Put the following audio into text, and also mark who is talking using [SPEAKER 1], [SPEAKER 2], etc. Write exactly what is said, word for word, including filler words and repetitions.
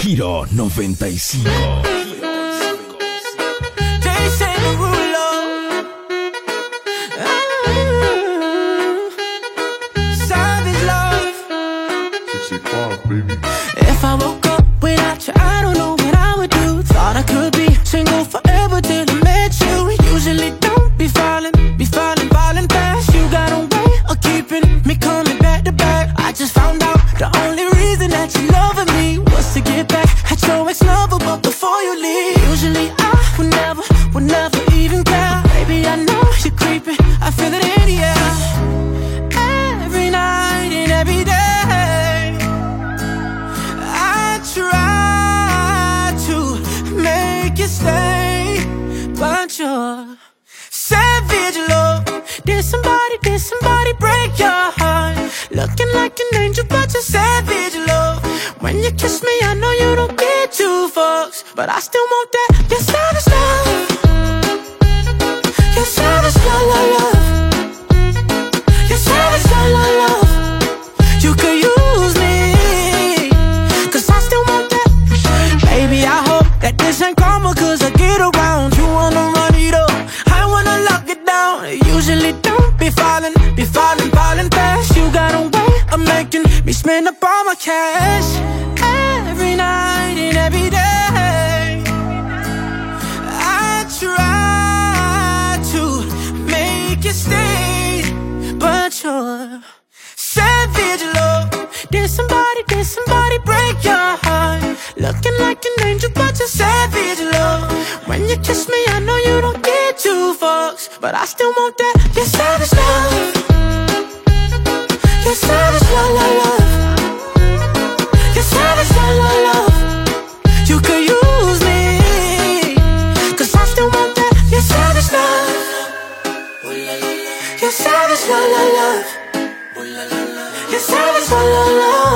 [SPEAKER 1] Giro noventa y cinco.
[SPEAKER 2] If I woke up without you, I don't know what I would do. Thought I could be single forever till I met you. Usually don't be falling, be falling, falling fast. You got a way of keeping me coming back to back. I just found out the only reason that you loving me was to get back at your ex-lover, but before you leave, usually I would never, would never even care. Baby, I know you're creeping, I feel it in the air. Every night and every day try to make you stay, but you're savage, love. Did somebody, did somebody break your heart? Looking like an angel, but you're savage, love. When you kiss me, I know you don't get two fucks, but I still want that. You're savage, love. You're savage, love, love, love. You're savage, love, love, love. You could use me, baby, I hope that this ain't karma, cause I get around. You wanna run it up, I wanna lock it down. Usually don't be falling, be falling, falling fast. You got a way of making me spend up all my cash. Every night and every day I try to make you stay, but you're savage, love. Did somebody, did somebody break your heart? Looking like an angel, but you're savage, love. When you kiss me, I know you don't get two fucks, but I still want that. You're savage, love. You're savage, love, love, love. You're savage, love, love, love. You could use me, cause I still want that. You're savage, love. You're savage, love, love, love. You're savage, love, love, love.